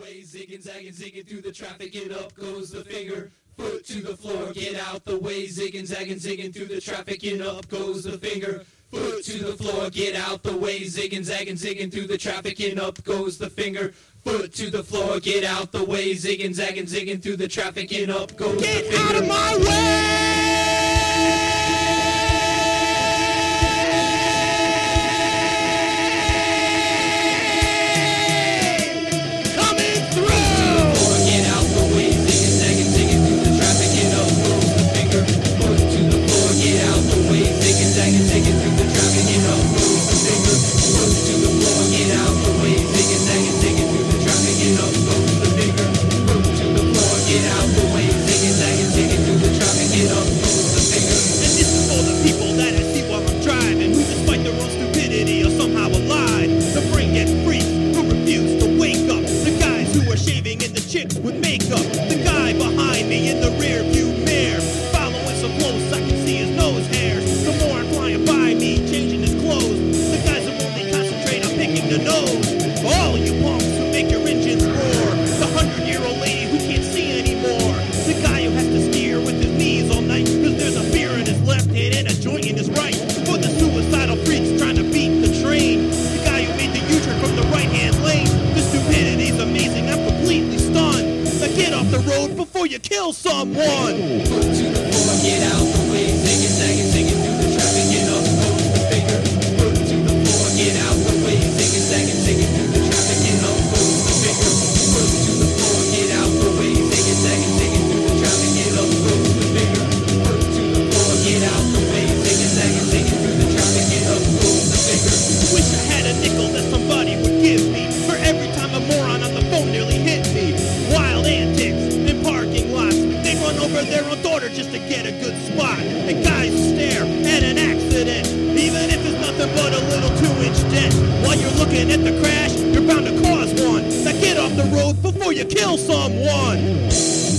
way, zigging, zagging, zigging through the traffic, and up goes the finger. Foot to the floor, get out the way, zigging, zagging, zigging through the traffic, and up goes the finger. Foot to the floor, get out the way, zigging, zagging, zigging through the traffic, and up goes the finger. Foot to the floor, get out the way, zigging, zagging, zigging through the traffic, and up goes the finger. Get out of my way! With makeup, the guy behind me in the rear view mirror, following so close I can see his nose hairs. The more I'm flying by me, changing his clothes, the guys who only concentrate on picking the nose. All you punks who make your engines roar, the 100-year-old lady who can't see anymore, the guy who has to steer with his knees all night because there's a beer in his left hand and a joint in his right, for the suicidal freaks trying to beat the train, the guy who made the U-turn from the right-hand lane. The stupidity's amazing, I'm completely stunned. Now get off the road before you kill someone. Foot to the floor, get out the way, zigging, zagging, zigging through the traffic, and up goes the finger. Foot to the floor, get out the way, zigging, zagging, zigging through the traffic, and up goes the finger. Foot to the floor, get out the way, zigging, zagging, zigging through the traffic, and up goes the finger. Foot to the floor, get out the way, zigging, zagging, zigging through the traffic, and up goes the finger. Wish I had a nickel that somebody would give me for every time a moron on the phone nearly hit me. Wild antics in parking lots, they run over their own daughter just to get a good spot. And guys stare at an accident, even if it's nothing but a little 2-inch dent. While you're looking at the crash, you're bound to cause one. Now get off the road before you kill someone.